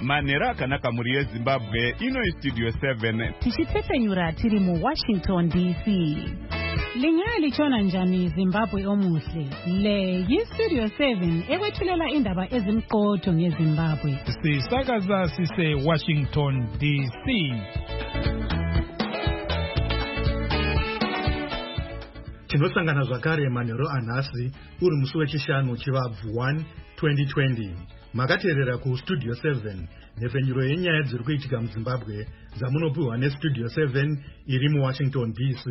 Manera akanaka muri yeZimbabwe ino Studio 7 tichitsepenyura tiri mu Washington DC. Linyaya lichona njani Zimbabwe omuhle le yiStudio 7 ekwethulela indaba ezimqotho ngeZimbabwe. Sisakaza sise Washington DC. Tinosangana zvakare manheru anhasi uri musi wechishanu chivabvu 1 2020. Makateerera kuStudio 7 nhefenyuro yenyaya dziri kuitika muZimbabwe dzamunopiwa neStudio 7 iri muWashington DC.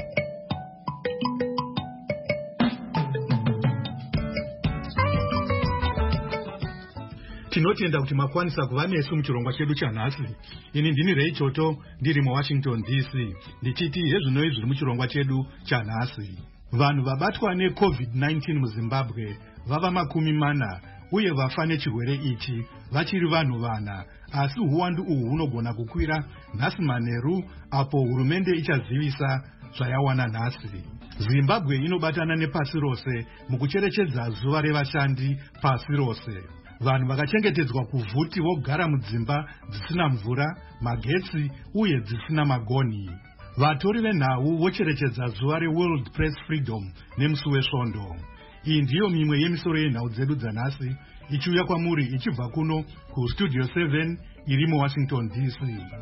Tinotenda kuti makwanisa kuva nesu muchirongwa chedu chanhasi. Ini ndini Ray Choto ndiri muWashington DC ndichiti hezvinoi zviri muchirongwa chedu chanhasi. Vanhu vabatwa neCovid-19 muZimbabwe vava 40 uye vafa nechirwere ichi vachiri vanhu vana, asi uwandu uhu hunogona kukwira nhasi manheru apo hurumende ichazivisa zvayawana nhasi. Zimbabwe inobatana nepasi rose mukucherechedza zuva revashandi pasi rose. Vanhu vakachengetedzwa kuvhuti vogara mudzimba dzisina mvura, magetsi uye dzisina magonhi. Vatori venhau vocherechedza zuva reWorld Press Freedom nemusi wesvondo. Iyi ndiyo mimwe yemisoro yenhau dzedu dzanhasi ichiuya kwamuri ichibva kuno kuStudio 7 iri muWashington DC.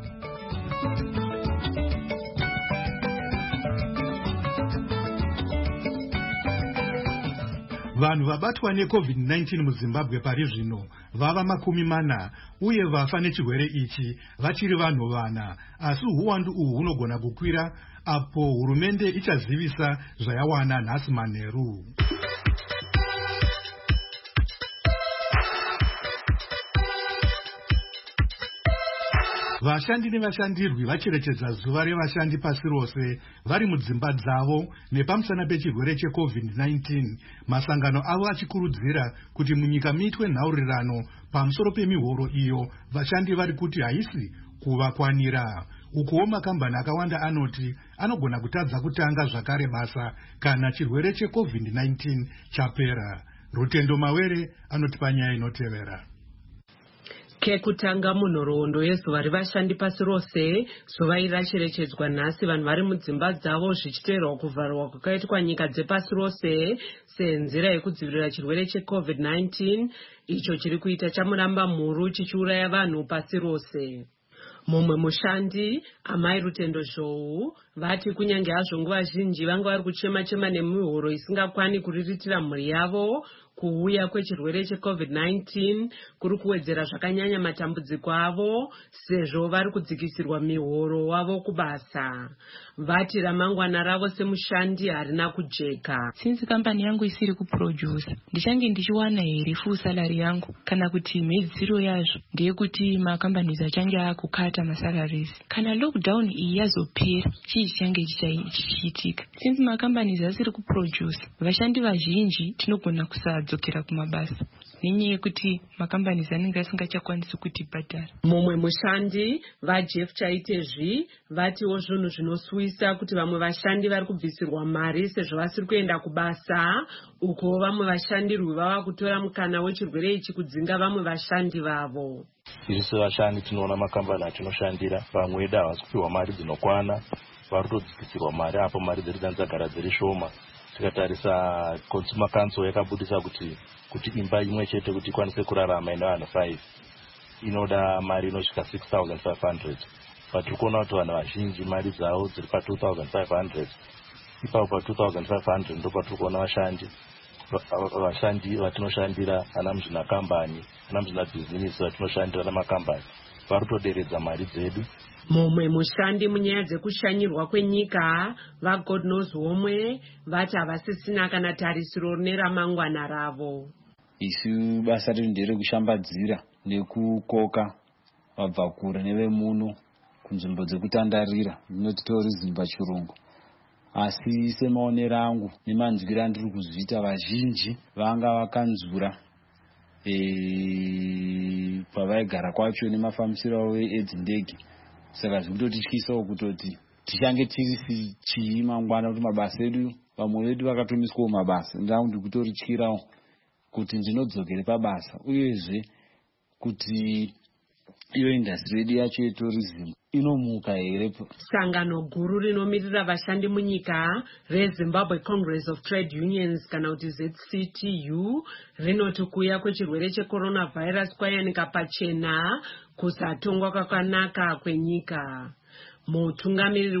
Vanhu vabatwa neCovid-19 muZimbabwe pari zvino vava 40 uye vafa nechirwere ichi vachiri vanhu vana, asi uwandu uhu hunogona kukwira apo hurumende ichazivisa zvayawana nhasi manheru. Vashandi nevashandirwi vacherechedza zuva revashandi pasi rose vari mudzimba dzavo nepamusana pechirwere cheCovid-19, masangano avo achikurudzira kuti munyika muitwe nhaurirano pamusoro pemihoro iyo vashandi vari kuti haisi kuvakwanira. Ukuwo makambani akawanda anoti anogona kutadza kutanga zvakare basa kana chirwere cheCovid-19 chapera. Rutendo Mawere anotipa nyaya inotevera. Kekutanga munhoroondo yezuva revashandi pasi rose, zuva iri racherechedzwa nhasi vanhu vari mudzimba dzavo zvichiteerwa kuvharwa kwakaitwa nyika dzepasi rose senzira yekudzivirira chirwere cheCovid-19 icho chiri kuita chamuramba mhuru chichiuraya vanhu pasi rose. Mumwe mushandi, amai Rutendo Zhou, vati kunyange hazvo nguva zhinji vanga vari kuchema-chema nemihoro isingakwani kuriritira mhuri yavo, kuuya kwechirwere cheCovid-19 kuri kuwedzera zvakanyanya matambudziko avo sezvo vari kudzikisirwa mihoro wavo kubasa. Vati ramangwana ravo semushandi harina kujeka. Since kampani yangu isiri kuproduce, ndichange ndichiwana here full salary yangu kana kuti mhedzisiro yazvo ndeyekuti makambanizi achange akukata masalaries. Kana lockdown iyi yazopera, chii chichange chichiitika? Since makambanizi asiri kuproduce, vashandi vazhinji tinogona kusadzokera kumabasa nenyaya yekuti makambanizi anenge asingachakwanisi kutibhadhara. Mumwe mushandi, vaJeff Chaitezvi, vatiwo zvinhu zvinosuwisa kuti vamwe vashandi vari kubvisirwa mari sezvo vasiri kuenda kubasa, uko vamwe vashandirwi vava kutora mukana wechirwere ichi kudzinga vamwe vashandi vavo. Iriso vashandi tinoona makambani atinoshandira vamwe vedu havasi kupiwa mari dzinokwana, vari kutodzikisirwa mari apo mari dzedu dzanzagara dziri shoma. Tikatarisa Consumer Council yakabudisa kuti imba imwe chete kuti ikwanise kurarama ine vanhu 5 inoda mari inosvika 6,500. Patiri kuona kuti vanhu vazhinji mari dzavo dziri pa2,500. Ipapo pa2,500 ndo patiri kuona vashandi vatinoshandira ana muzvina kambani, ana muzvina bhizinisi vatinoshandira namakambani vari kutoderedza mari dzedu. Mumwe mushandi munyaya dzekushanyirwa kwenyika, vaGod Knows Homwe, vati havasisina kana tarisiro neramangwana ravo. Isu basa redu nderekushambadzira nekukoka vabva kure nevemuno kunzvimbo dzekutandarira, inoti tourism pachirungu. Asi semaonero angu nemanzwiro andiri kuzviita, vazhinji vanga vakanzura pavaigara kwacho nemafambisiro avo edzindege. Saka zvikutotyisisawo kutoti tichange tiri chii mangwana, kuti mabasa edu vamwe vedu vakatomiswawo mabasa. Ndangu ndikutorityirawo kuti ndinodzokere pabasa, uyezve kuti iyo industry yedu yacho yetourism inomuka here? Sangano guru rinomirira vashandi munyika reZimbabwe Congress of Trade Unions kana kuti ZCTU rinoti kuuya kwechirwere checoronavirus kwayanika pachena kusatongwa kwakanaka kwenyika. Mutungamiriri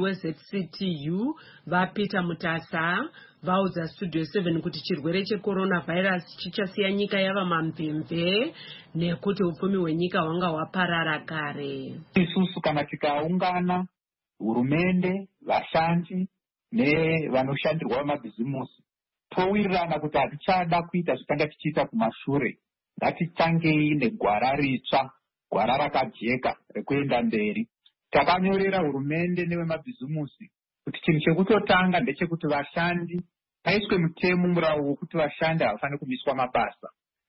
weZCTU vaPeter Mutasa vaudza Studio 7 kuti chirwere checoronavirus chichasiya nyika yava mamvemve nekuti upfumi hwenyika hwanga hwaparara kare. Isusu kana tikaungana, hurumende, vashandi nevanoshandirwa mabhizimusi, towirirana kuti hatichada kuita zvitanga tichiita kumashure. Ngatitangei negwara ritsva, gwara rakajeka rekuenda mberi. Takanyorera hurumende nevemabhizimusi kuti chinhu chekutotanga ndechekuti vashandi paiswe mutemo murawo wokuti vashandi havafani kumiswa mabasa.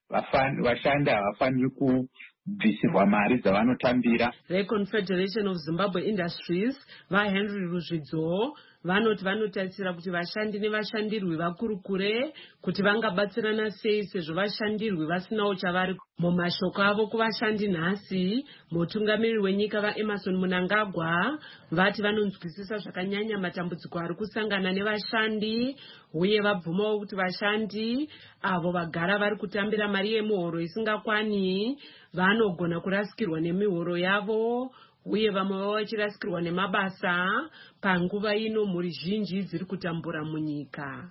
Vashandi havafani kubvisirwa mari dzavanotambira. Confederation of Zimbabwe Industries vaHenry Ruzvidzo vanoti vanotarisira kuti vashandi nevashandirwi vakurukure kuti vangabatsirana sei sezvo vashandirwi vasinawo chavari. Mumashoko avo kuvashandi nhasi, mutungamiriri wenyika vaEmerson Mnangagwa vati vanonzwisisa zvakanyanya matambudziko ari kusangana nevashandi uye vabvumawo kuti vashandi avo vagara vari kutambira mari yemuhoro isingakwani vanogona kurasikirwa nemihoro yavo uye vamwe vavo vachirasikirwa nemabasa panguva ino mhuri zhinji dziri kutambura munyika.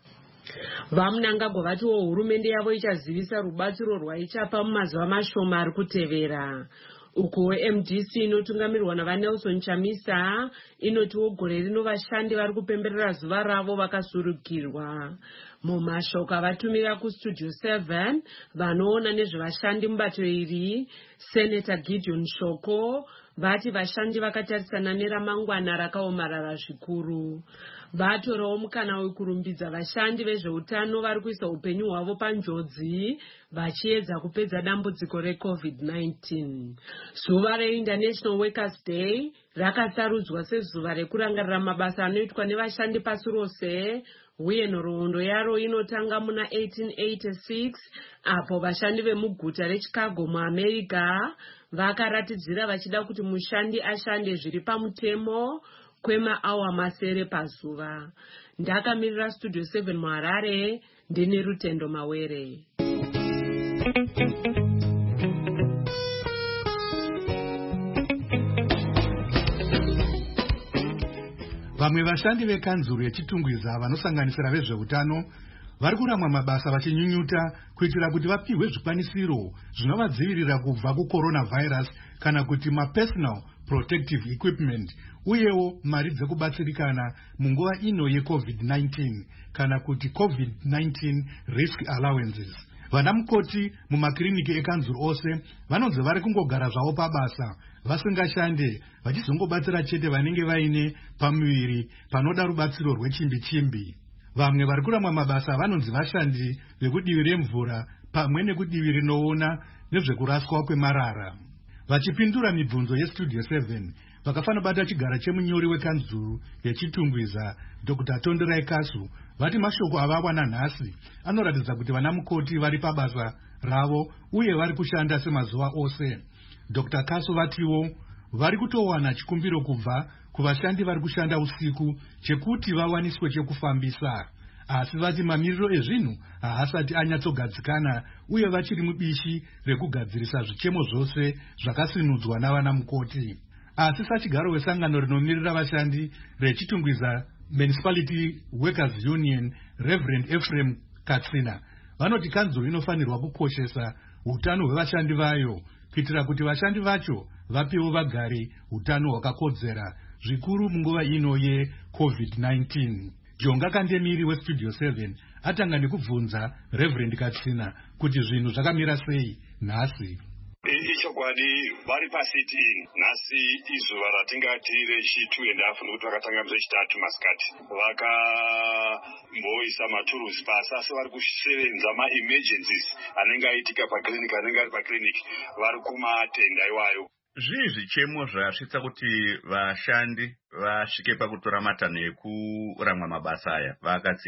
VaMnangagwa vatiwo hurumende yavo ichazivisa rubatsiro rwaichapa mumazuva mashoma ari kutevera. Uko MDC inotungamirwa navaNelson Chamisa inotiwo gore rino vashandi vari kupemberera zuva ravo vakasurukirwa. Mumashoko avatumira kuStudio 7 vanoona nezvevashandi mubato iri, Senator Gideon Shoko vati vashandi vakatarisana neramangwana rakaomarara zvikuru. Vatorawo mukana wekurumbidza vashandi vezveutano vari kuisa upenyu hwavo panjodzi vachiedza kupedza dambudziko reCovid-19. Zuva reInternational Workers' Day rakasarudzwa sezuva rekurangarira mabasa anoitwa nevashandi pasi rose uye nhoroondo yaro inotanga muna 1886 apo vashandi vemuguta reChicago muAmerica vakaratidzira vachida kuti mushandi ashande zviri pamutemo kwemaawa masere pazuva. Ndakamirira Studio 7 muHarare, ndini Rutendo Mawere. Vamwe vashandi vekanzuru yechitungwiza vanosanganisira vezveutano vari kuramwa mabasa vachinyunyuta kuitira kuti vapihwe zvikwanisiro zvinovadzivirira kubva kucoronavirus kana kuti mapersonal protective equipment uyewo mari dzekubatsirikana munguva ino yeCovid-19 kana kuti COVID-19 risk allowances. Vana mukoti mumakiriniki ekanzuru ose vanonzi vari kungogara zvavo pabasa vasingashande vachizongobatsira chete vanenge vaine pamuviri panoda rubatsiro rwechimbi-chimbi. Vamwe vari kuramwa mabasa vanonzi vashandi vekudivi remvura pamwe nekudivi rinoona nezvekuraswa kwemarara. Vachipindura mibvunzo yeStudio 7 vakafana bata chigara chemunyori wekanzuru yechitungwiza Dr. Tonderai Kasu vati mashoko avawana nhasi anoratidza kuti vana mukoti vari pabasa ravo uye vari kushanda semazuva ose. Dr. Kasu vatiwo vari kutowana chikumbiro kubva kuvashandi vari kushanda usiku chekuti vawaniswe chekufambisa, asi vati mamiriro ezvinhu haasati anyatsogadzikana uye vachiri mubishi rekugadzirisa zvichemo zvose zvakasinudzwa navana mukoti. Asi sachigaro wesangano rinomirira vashandi rechitungwiza Municipality Workers Union, Reverend Ephraim Katsina, vanoti kanzuru inofanirwa kukoshesa utano hwevashandi vayo kuitira kuti vashandi vacho vapiwo vagari utano hwakakodzera zvikuru munguva ino yeCovid-19. Jonga Kandemiri weStudio 7 atanga nekubvunza Reverend Katsina kuti zvinhu zvakamira sei nhasi. Ichokwadi vari pasiti nhasi izuva ratingati rechi2 nekuti vakatanga musi3 masikati vakamboisa maturusi pasi asi vari kusevenza maemergencies anenge aitika pakiriniki anenge ari pakiriniki vari kumatenda iwayo. Zvii zvichemo zvasvitsa kuti vashandi vasvike pakutora matanho ekuramwa mabasa aya vaakatsina?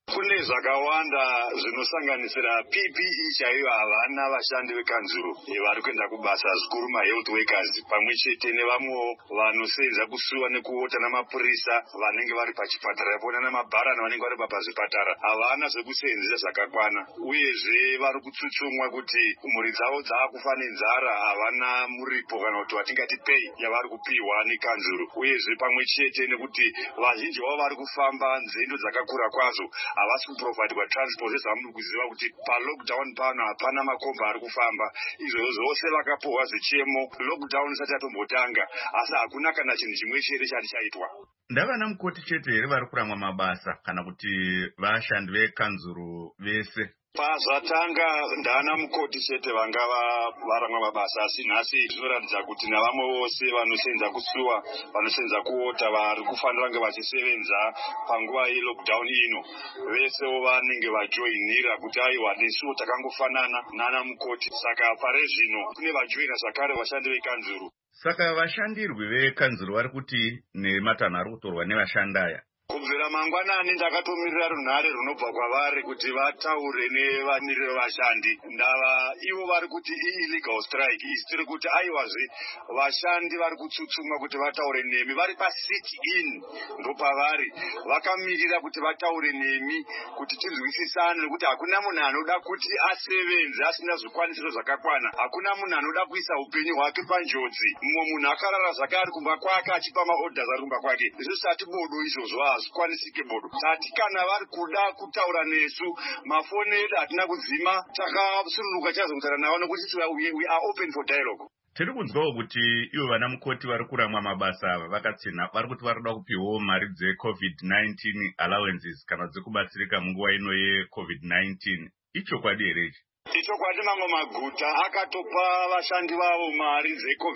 Kune zvakawanda zvinosanganisira PPE chaiyo havana vashandi vekanzuro vari kuenda kubasa zvikuru mahealth workers pamwe chete nevamwe vanosenza kusuwa nekuota namapurisa vanenge vari pachipatara yapona namabharani vanenge vari pazvipatara havana zvekusenzesa zvakakwana uyezve vari kutsutsumwa kuti mhuri dzavo dzaakufa nenzara havana muripo kana kuti watingati pay yavari kupiwa nekanzuro uyezve pamwe chete nekuti vazhinji vavo vari kufamba nzendo dzakakura kwazvo havasi kuprovidwa transport sezvamuri kuziva kuti palockdown pano hapana makomba ari kufamba izvozvo zvose vakapohwa zvichemo lockdown isati yatombotanga asi hakuna kana chinhu chimwe chere chati chaitwa. Ndavana mukoti chete here vari kuramwa mabasa kana kuti vashandi vekanzuro vese? Pazvatanga ndana mukoti chete vanga varamwa mabasa asi nhasi zvinoratidza kuti navamwe vose vanosenza kusuwa vanosenza kuota vari kufanira kunge vachisevenza panguva yelockdown ino vesewo vanenge vajoinira kuti aiwa nesuwo takangofanana nana mukoti saka pare zvino kune vajoina zvakare vashandi vekanzuro. Saka vashandirwi vekanzuro vari kuti nematanho ari kutorwa nevashandi aya? Kubvira mangwanani ndakatomirira runhare runobva kwavari kuti vataure nevamiriri vashandi ndava ivo vari kuti illegal strike isi tiri kuti aiwazve vashandi vari kutsutsumwa kuti vataure nemi vari pasit in ndopavari vakamirira kuti vataure nemi kuti tinzwisisane nekuti hakuna munhu anoda kuti asevenze asina zvikwanisiro zvakakwana hakuna munhu anoda kuisa upenyu hwake panjodzi mumwe munhu akarara zvake ari kumba kwake achipa maorders ari kumba kwake zvisati bodo izvozvo hazvikwanisike bodo tati kana vari kuda kutaura nesu mafoni edu hatina kudzima takasununguka chazokutaura navo nokuti we are open for dialogue. Tiri kunzwawo kuti ivo vana mukoti vari kuramwa mabasa ava vakatsina vari kuti vari kuda kupiwawo mari dzeCovid-19 allowances kana dzekubatsirika munguva ino yeCovid-19 ichokwadi here ichi? Ichokwadi mamwe maguta akatopa vashandi vavo mari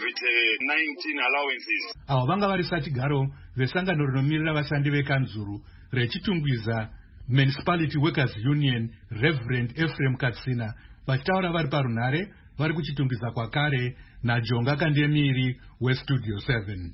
dzeCovid-19 allowances. Avo vanga vari Satigaro vesangano rinomirira vashandi vekanzuro rechitungwiza Municipality Workers Union Reverend Ephraim Katsina vachitaura vari parunhare vari kuchitungwiza kwakare naJonga Kandemiri weStudio 7.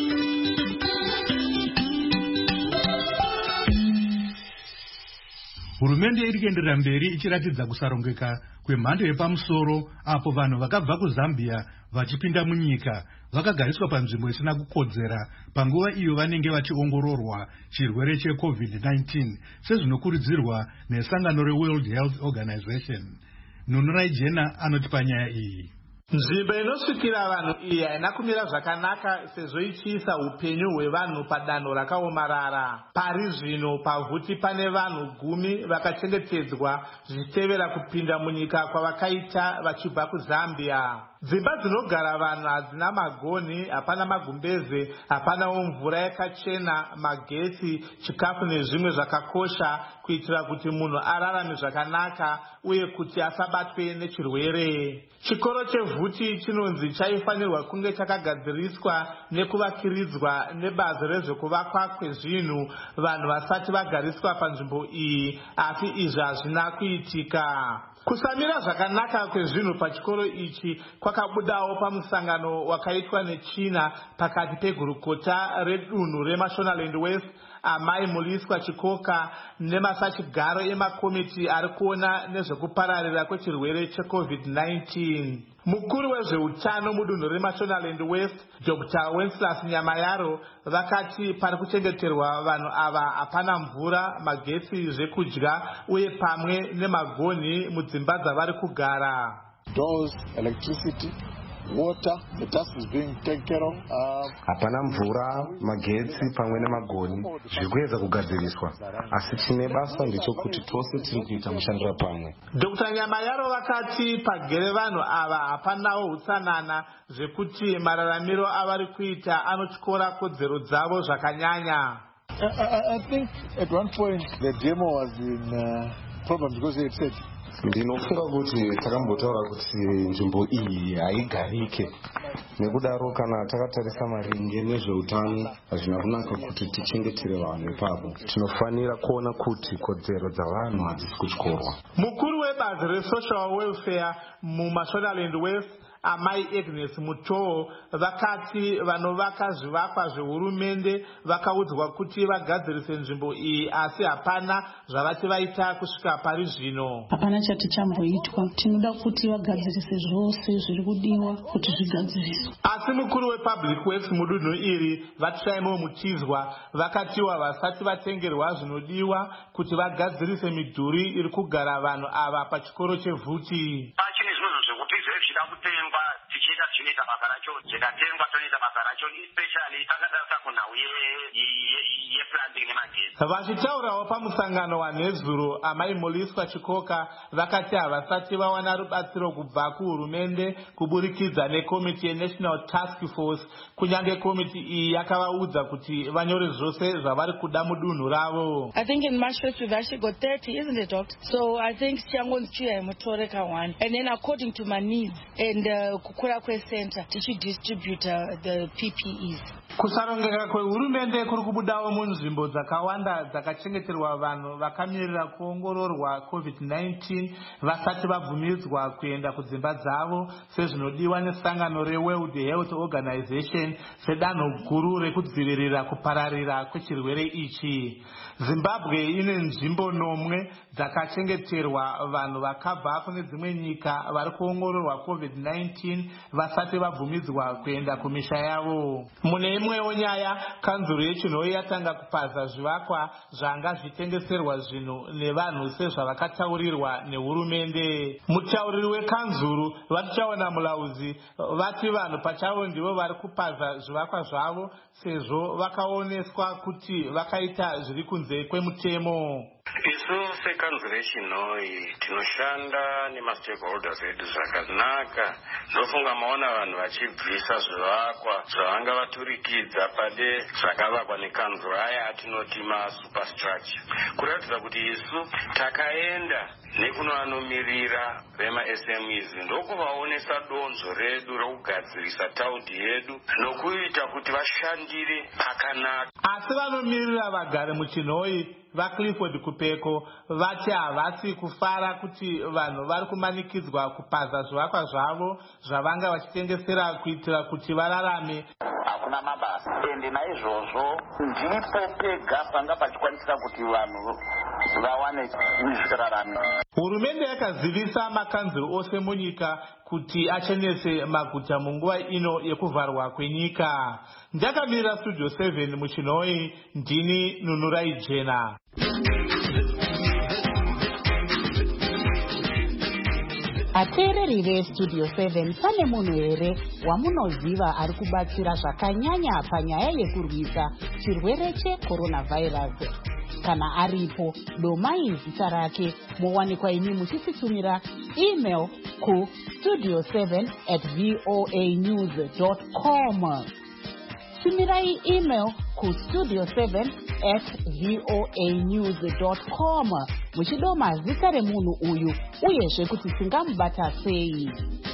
Hurumende iri kuenderera mberi ichiratidza kusarongeka kwemhando yepamusoro apo vanhu vakabva kuZambia vachipinda munyika vakagariswa panzvimbo isina kukodzera panguva iyo vanenge vachiongororwa chirwere cheCovid-19 sezvinokurudzirwa nesangano reWorld Health Organization. Nunurai Jena anoti panyaya iyi. Nzvimbo inosvikira vanhu iyi haina kumira zvakanaka sezvo ichiisa upenyu hwevanhu padanho rakaomarara. Pari zvino pavhuti pane vanhu 10 vakachengetedzwa zvichitevera kupinda munyika kwavakaita vachibva kuZambia. Dzimba dzinogara vanhu hadzina magoni, hapana magumbeze, hapanawo mvura yakachena, magetsi, chikafu nezvimwe zvakakosha kuitira kuti munhu ararame zvakanaka uye kuti asabatwe nechirwere. Chikoro chevhuti chinonzi chaifanirwa kunge chakagadziriswa nekuvakiridzwa nebazi rezvekuvakwa kwezvinhu vanhu vasati vagariswa panzvimbo iyi, asi izvi hazvina kuitika. Kusamira zvakanaka kwezvinhu pachikoro ichi kwakabudawo pamusangano wakaitwa neChina pakati pegurukota redunhu reMashonaland West amai Muliswa Chikoka nemasachigaro emakomiti ari kuona nezvekupararira kwechirwere cheCovid-19. Mukuru wezveutano mudunhu reMashonaland West Dr. Wenceslas Nyamayaro vakati pari kuchengeterwa vanhu ava hapana mvura, magetsi, zvekudya uye pamwe nemagoni mudzimba dzavari kugara. Doors, electricity, water, the dust is being taken care of. Hapana mvura, magetsi pamwe nemagoni zvirikuedza kugadziriswa, asi chine basa ndechokuti tose tiri kuita mushandira pamwe. Dr. Nyamayaro vakati pagere vanhu ava hapanawo utsanana zvekuti mararamiro avari kuita anotyora kodzero dzavo zvakanyanya. I think at one point the demo was in problem because they had said ndinofunga kuti takambotaura kuti nzvimbo iyi haigarike. Nekudaro kana takatarisa maringe nezveutano hazvina kunaka kuti tichengetere vanhu ipapo. Tinofanira kuona kuti kodzero dzavanhu hadzisi kutyorwa. Mukuru webazi resocial welfare muMashonaland West amai Agnes Mutoo vakati vanovaka zvivakwa zvehurumende vakaudzwa kuti vagadzirise nzvimbo iyi asi hapana zvavati vaita kusvika pari zvino. Hapana chati chamboitwa. Tinoda kuti vagadzirise zvose zviri kudiwa kuti zvigadziriswe. Asi mukuru wePublic Works mudunhu iri Vatsvaimo Mutizwa vakatiwa vasati vatengerwa zvinodiwa kuti vagadzirise midhuri iri kugara vanhu ava pachikoro cheVhuti. Pachine zvinhu zvekuti zvechida kutengwa tichiita zvinoita basa racho zvikatengwa toita basa racho especially takadasa kunhau yeplanting nemagetsi. Vachitaurawo pamusangano wanhezuro amai Moliswa Chikoka vakati havasati vawana rubatsiro kubva kuhurumende kuburikidza nekomiti yeNational Task Force kunyange komiti iyi yakavaudza kuti vanyore zvose zvavari kuda mudunhu ravo. I think in March 1st we've actually got 30, isn't it, Doctor? So I think Chiangon's Chia Motoreka one, and then according to my needs and Kukura Quest Center, tichi distribute the PPEs. Kusarongeka kwehurumende kuri kubudawo munzvimbo dzakawanda dzakachengeterwa vanhu vakamirira kuongororwa COVID-19 vasati vabvumidzwa kuenda kudzimba dzavo sezvinodiwa nesangano reWorld Health Organization sedanho guru rekudzivirira kupararira kwechirwere ichi. Zimbabwe ine nzvimbo 9 dzakachengeterwa vanhu vakabva kune dzimwe nyika vari kuongororwa COVID-19 vasati vabvumidzwa kuenda kumisha yavo. Mune imwewo nyaya, kanzuru yechinhoi yatanga kupaza zvivakwa zvanga zvitengeserwa zvinhu nevanhu sezvavakataurirwa nehurumende. Mutauriri wekanzuru Vatichaona Mulauzi vati vanhu pachavo ndivo vari kupaza zvivakwa zvavo sezvo vakaoneswa kuti vakaita zviri kunze kwemutemo. Isu sekanzuru yechinhoi tinoshanda nemastakeholders edu zvakanaka. Ndofunga maona vanhu vachibvisa zvivakwa zvavanga vaturikidza pade zvakavakwa nekanzuru aya atinoti masuperstructure, kuratidza kuti isu takaenda nekunoanomirira vemaSMEs ndokuvaonesa donzvo redu rokugadzirisa taundi yedu nokuita kuti vashandire pakanaka. Asi vanomirira vagari muchinhoi vaClifford Kupeko vati havasi kufara kuti vanhu vari kumanikidzwa kupaza zvivakwa zvavo zvavanga vachitengesera kuitira kuti vararame. Hakuna mabasa ende naizvozvo ndipo pega panga pachikwanisira kuti vanhu vawane zvirarame. Hurumende yakazivisa makanzuru ose munyika kuti achenese maguta munguva ino yekuvharwa kwenyika. Ndakamirira Studio 7 muchinhoi, ndini Nunurai Jena. Ateereri veStudio 7 pane munhu here wamunoziva ari kubatsira zvakanyanya panyaya yekurwisa chirwere cheCoronavirus? Kana aripo, domai zita rake mowanikwa imi muchisitumira email ku studio7@voanews.com. Tumirai email ku studio7@voanews.com muchidoma zita remunhu uyu uyezve kuti tingamubata sei.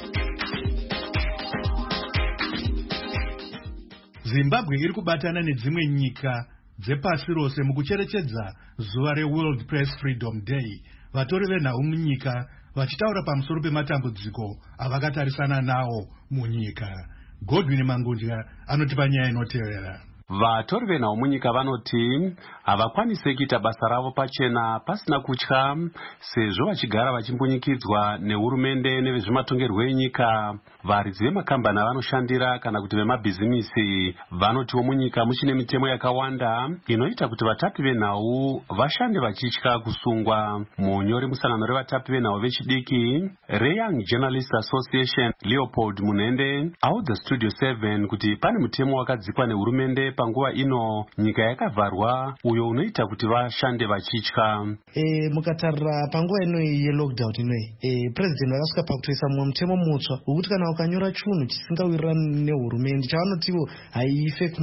Zimbabwe iri kubatana nedzimwe nyika dzepasi rose mukucherechedza zuva reWorld Press Freedom Day. Vatori venhau munyika vachitaura pamusoro pematambudziko avakatarisana nawo munyika. Godwin Mangundya anotipa nyaya inoteerera. Vatori venhau munyika vanoti havakwanise kuita basa ravo pachena pasina kutya, sezvo vachigara vachimbunyikidzwa nehurumende nevezvematongerwo enyika. Varidzi vemakambani avanoshandira kana kuti vemabhizimisi vanotiwo munyika muchine mitemo yakawanda inoita kuti vatapi venhau vashande vachitya kusungwa. Munyori musangano revatapi venhau vechidiki reYoung Journalists Association Leopold Munende audza Studio 7 kuti pane mutemo wakadzikwa nehurumende panguva ino nyika yakavharwa uyo unoita kuti vashande vachitya. Mukatarira panguva ino yelockdown inoyi, president vakasvika pakutoisa mumwe mutemo mutsva wokuti kana ukanyora chinhu chisingawirirani nehurumende chavanotiwo hai fake news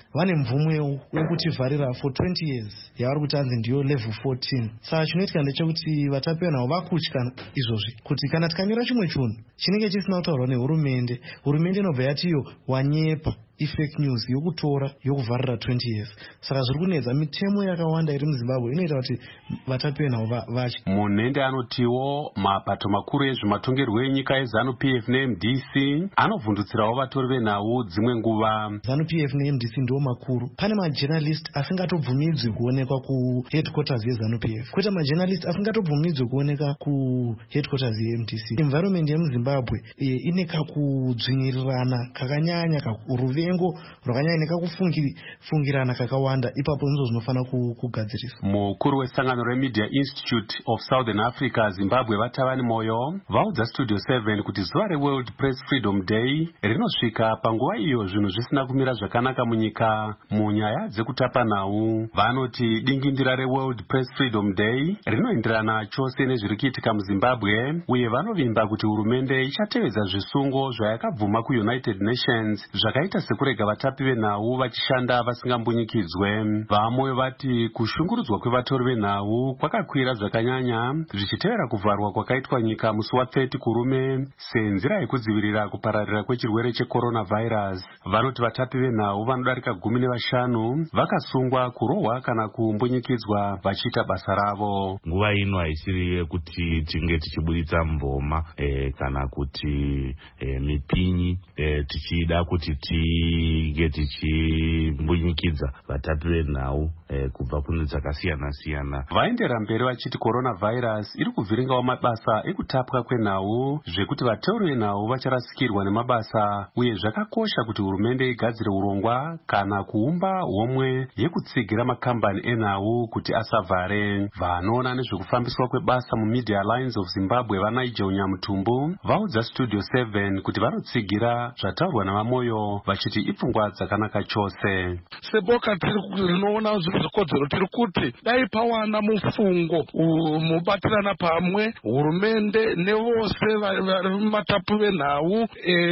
vane mvumo wekuti vharira for 20 years yavari kuti anzi ndiyo level 14. Saka chinoitika ndechekuti vatapi venhau vakutya izvozvi kuti kana tikanyora chimwe chinhu chinenge chisina kutaurwa nehurumende, hurumende inobva yati iyo wanyepa fake news yokutora yokuvharira 20 years. Saka zviri kunetsa mitemo yakawanda iri muZimbabwe inoita kuti vatapi venhau vatye. Munhende anotiwo mapato makuru ezvematongerwo enyika eZANU-PF neMDC anovhundutsirawo vatori venhau dzimwe nguva. ZANU-PF neMDC ndiwo makuru. Pane majournalist asingatobvumidzwi kuonekwa kuheadquarters yeZANU-PF, kwete majournalist asingatobvumidzwi kuoneka kuheadquarters yeMDC. Environment yemuZimbabwe ine kakudzvinyirirana kakanyanya, ruvengo rwakanyanya nekakufungirana kakawanda. Ipapo ndizvo zvinofana kugadziriswa. Mukuru wesangano reMedia Institute of Southern Africa Zimbabwe Vatavani Moyo vaudza Studio 7 kuti zuva reWorld Press Freedom Day rinosvika panguva iyo zvinhu zvisina kumira zvakanaka munyika munyaya dzekutapa nhau. Vanoti dingindira reWorld Press Freedom Day rinoenderana chose nezviri kuitika muZimbabwe, uye vanovimba kuti hurumende ichatevedza zvisungo zvayakabvuma kuUnited Nations zvakaita sekurega vatapi venhau vachishanda vasingambunyikidzwe. Vamoyo vati kushungurudzwa kwevatori venhau kwakakwira zvakanyanya zvichitevera kuvharwa kwakaitwa nyika musi wa30 kurume senzira yekudzivirira kupararira kwechirwere checoronavirus. Vanoti vatapi venhau vanodarika 15 vakasungwa, kurohwa kana kumbunyikidzwa vachiita basa ravo. Nguva ino haisiri yekuti tinge tichibuditsa mboma kana kuti mipinyi tichida kuti tige tichimbunyikidza vatapi venhau kubva kune dzakasiyana siyana. Vaendera mberi vachiti coronavirus iri kuvhiringawo mabasa ekutapwa kwenhau, zvekuti vateuri venhau vacharasikirwa nemabasa, uye zvakakosha kuti hurumende igadzire urongwa kana kuumba homwe yekutsigira makambani enhau kuti asavhare. Vanoona nezvekufambiswa kwebasa muMedia Alliance of Zimbabwe vaNigel Nyamutumbu vaudza Studio 7 kuti vanotsigira zvataurwa navamoyo vachiti ipfungwa dzakanaka chose. Seboka rinoona zvirikodzero tiri kuti dai pawana mufungo mubatirana pamwe hurumende nevose vari mumatapu venhau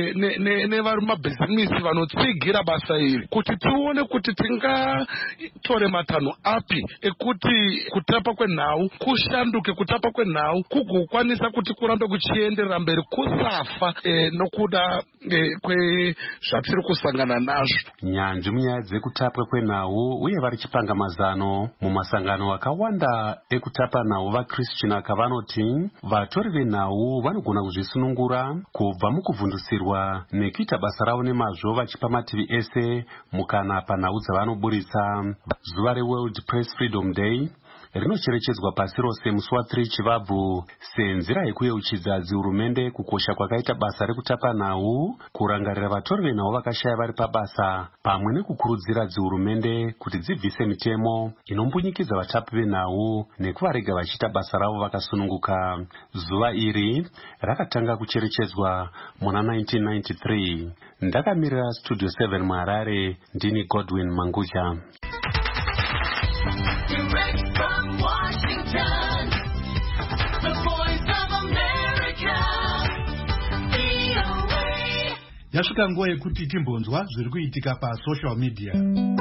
nevari mumabhizimisi vanotsigira basa iri, kuti tione kuti tingatore matanho api ekuti kutapa kwenhau kushanduke, kutapa kwenhau kugokwanisa kuti kurambe kuchienderera mberi kusafa nokuda kwezvatiri kusangana nazvo. Nyanzvi munyaya dzekutapwa kwenhau uye vari chipanga mazano mumasangano akawanda ekutapa nhau vaChristianaka vanoti vatori venhau vanogona kuzvisunungura kubva mukuvhundutsirwa nekuita basa ravo nemazvo vachipa mativi ese mukana panhau dzavanoburitsa. Zuva reWorld Press Freedom Day rinocherechedzwa pasi rose musi wa3 Chivabvu senzira yekuyeuchidza dzihurumende kukosha kwakaita basa rekutapa nhau, kurangarira vatori venhau vakashaya vari pabasa, pamwe nekukurudzira dzihurumende kuti dzibvise mitemo inombunyikidza vatapi venhau nekuvarega vachiita basa ravo vakasununguka. Zuva iri rakatanga kucherechedzwa muna 1993. Ndakamirira Studio 7 muHarare, ndini Godwin Manguja. Yasvika nguva yekuti timbonzwa zviri kuitika pasocial media.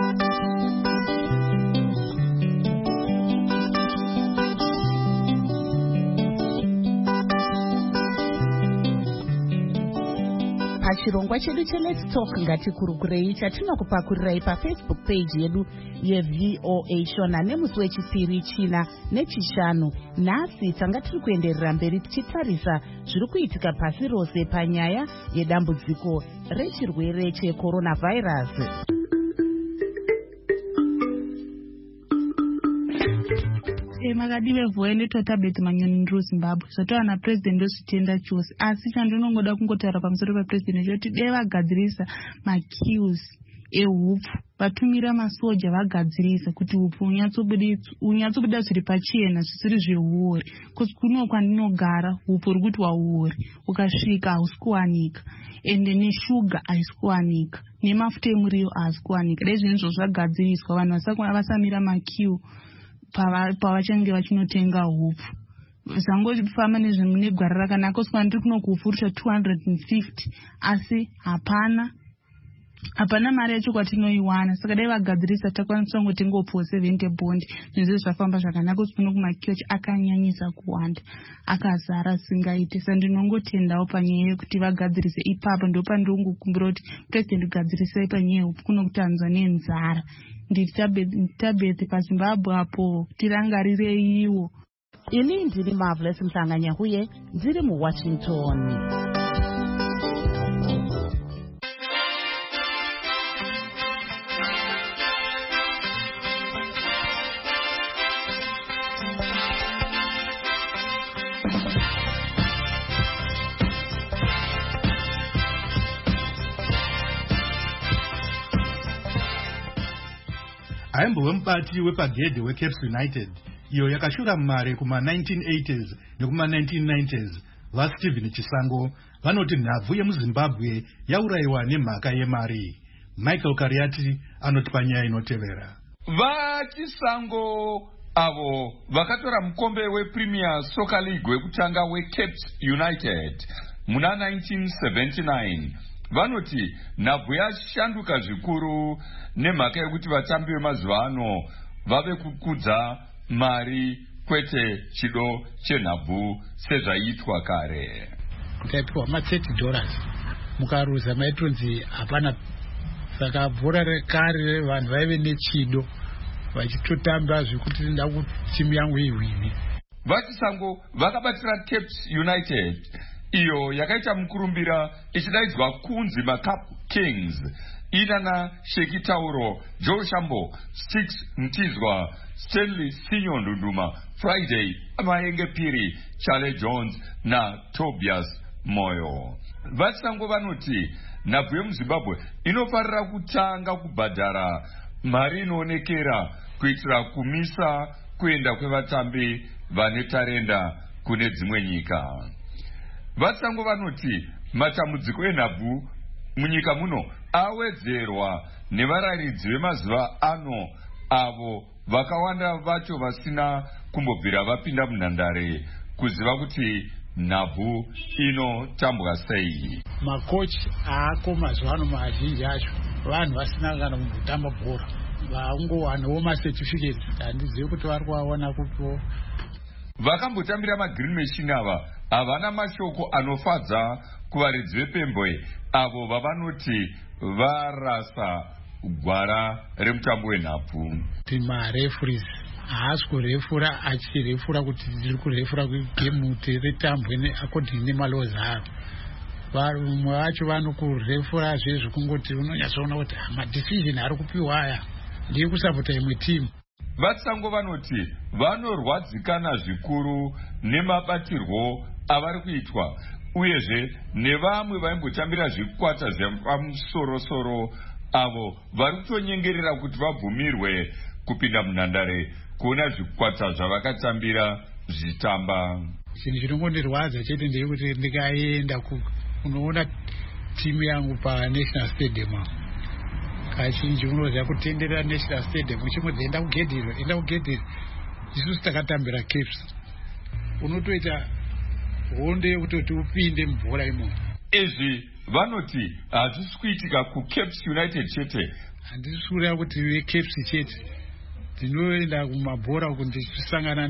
Pachirongwa chedu cheLet's Talk ngatikurukurei chatinokupakurirai paFacebook page yedu yeVOA Shona nemusi wechipiri, china nechishanu. Nhasi tanga tiri kuenderera mberi tichitarisa zviri kuitika pasi rose panyaya yedambudziko rechirwere checoronavirus. Makadive vhoe netotabet manyoni Zimbabwe zvatowana president wezvitenda chose, asi chandinongoda kungotaura pamusoro pepresident choti dei vagadzirisa maqueues ehupfu, vatumira masoja vagadzirisa kuti hupfu unyatsobuda zviri pachena zvisiri zvehuori, kuti kuno kwandinogara hupfu uri kuti wahuori ukasvika hausi kuwanika, ende neshuga haisi kuwanika, nemafuta emuriwo haasi kuwanika. Dai zvinezvo zvagadziriswa vanhu vasamira maqueue pavachange vachinotenga hupfu. Zvangofamba negwara rakanaka, uswa ndiri kuno kuhupfurusha 250 asi hapana hapana mari yacho kwatinoiwana, saka dai vagadzirisa takwanisa kunge tingopuwa 70 bond nezviro zvafamba zvakanaka. Usipino kumakiochi akanyanyisa kuwanda akazara singaite, sa ndinongotendawo panyaya yekuti vagadzirise ipapo. Ndo pandinongokumbira kuti president ugadzirisai panyaya kuno kutanzania nenzara. Nditabete paZimbabwe apo tirangarire iwo. Ini ndiri Marvelous Mhlanganyahuye ndiri muWashington. Aimbove mubati wepagedhe weCaps United iyo yakashura mare kuma-1980s nekuma-1990s. vaStephen Chisango vanoti nhabvu yemuZimbabwe yaurayiwa nemhaka yemari. Michael Kariati anoti panyaya inotevera. vaChisango avo vakatora mukombe wePremier Soccer League wekutanga weCaps United muna 1979 vanoti nhabvu yashanduka zvikuru nemhaka yekuti vatambi vemazuva ano vave kukudza mari kwete chido chenhabvu sezvaiitwa kare. Mukaipiwa $30 mukaruza maitonzi hapana. Saka bhora rekare vanhu vaive nechido vachitotamba zvekuti nda kuti timu yangu iwine. vaChisango vakabatira Caps United iyo yakaita mukurumbira ichidaidzwa kunzi maCup Kings inana Sheki Tauro, Joe Shambo, Sticks Mtizwa, Stanley Sinyo Ndunduma, Friday Amaenge Piri, Charlie Jones na Tobias Moyo. vaChisango vanoti nhabvu yemuZimbabwe inofarira kutanga kubhadhara mari inoonekera kuitira kumisa kuenda kwevatambi vane tarenda kune dzimwe nyika. vaChisango vanoti matambudziko enhabvu munyika muno awedzerwa nevarayiridzi vemazuva ano avo vakawanda vacho vasina kumbobvira vapinda munhandare kuziva kuti nhabvu inotambwa sei. Makochi aako mazuva ano mazhinji acho vanhu vasina kana kumbotamba bhora, vaungowanawo macertificate. Handizivi kuti vari kuvaona kupiwo. vakambotambira magreen machine ava havana mashoko anofadza kuvaridzi vepembwe avo vavanoti varasa gwara remutambo wenhabvu. Mareferees haasi kurefura achirefura kuti tiri kurefura kwegemu tiritambwe according nemalaws avo. Vamwe vacho vanokurefura zvezvo kungoti unonyatsoona kuti madecision ari kupiwa aya ndiye kusapota imwe timu. vaChisango vanoti vanorwadzikana zvikuru nemabatirwo avari kuitwa uyezve nevamwe vaimbotambira zvikwata zvepamusorosoro avo vari kutonyengerera kuti vabvumirwe kupinda munhandare kuona zvikwata zvavakatambira zvitamba. Chinhu chinongondirwadza chete ndeyekuti ndikaenda kunoona timu yangu paNational Stadium kazhinji unoziva kutenderera National Stadium uchimodzi enda kugedhiro isusu takatambira Caps unotoita honde yekutoti upinde mubhora imomo. Izvi vanoti hazvisi kuitika kuCaps United chete. Handisi kureva kuti veCaps chete, ndinoenda kumabhora uku ndichisangana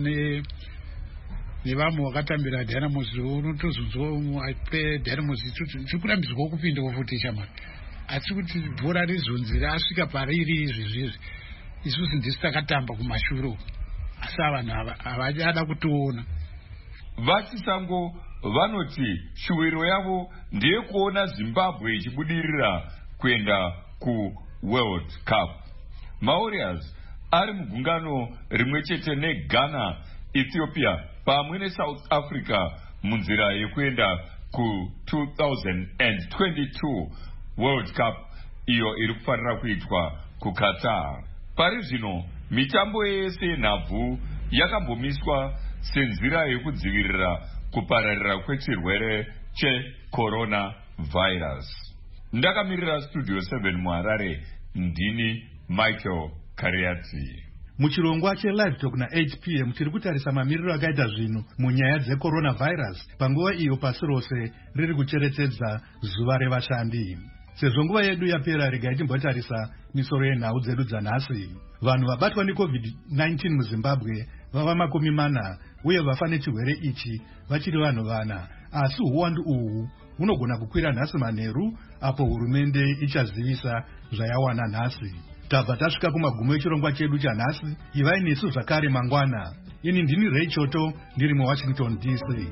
nevamwe vakatambira Dynamos. Unotozonzwa Dynamos tiri kurambidzwa kupinda futi chamari, asi kuti bhora rizonzi rasvika pariri izvi isusu ndisi takatamba kumashure, asi vanhu havada kutiona. vaChisango vanoti shuwiro yavo ndeyekuona Zimbabwe ichibudirira kuenda kuWorld Cup. Maurriers ari mugungano rimwe chete neGhana, Ethiopia pamwe neSouth Africa munzira yekuenda ku2022 World Cup iyo iri kufanira kuitwa kuQatar. Pari zvino mitambo yese yenhabvu yakambomiswa senzira yekudzivirira kupararira kwechirwere cheCoronavirus. Ndakamirira Studio 7 muHarare, ndini Michael Kariati. Muchirongwa cheLive Talk na8 p.m. tiri kutarisa mamiriro akaita zvinhu munyaya dzeCoronavirus panguva iyo pasi rose riri kucherechedza zuva revashandi. sezvo nguva yedu yapera, regai timbotarisa misoro yenhau dzedu dzanhasi. Vanhu vabatwa neCovid-19 muZimbabwe vava 40 uye vafa nechirwere ichi vachiri vanhu 4, asi uwandu uhu hunogona kukwira nhasi manheru apo hurumende ichazivisa zvayawana nhasi. Tabva tasvika kumagumo echirongwa chedu chanhasi. Ivai nesu zvakare mangwana. Ini ndini Ray Choto, ndiri muWashington DC.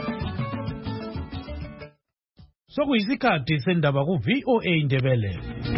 Sokuyisikhathi sendaba ku VOA Ndebele.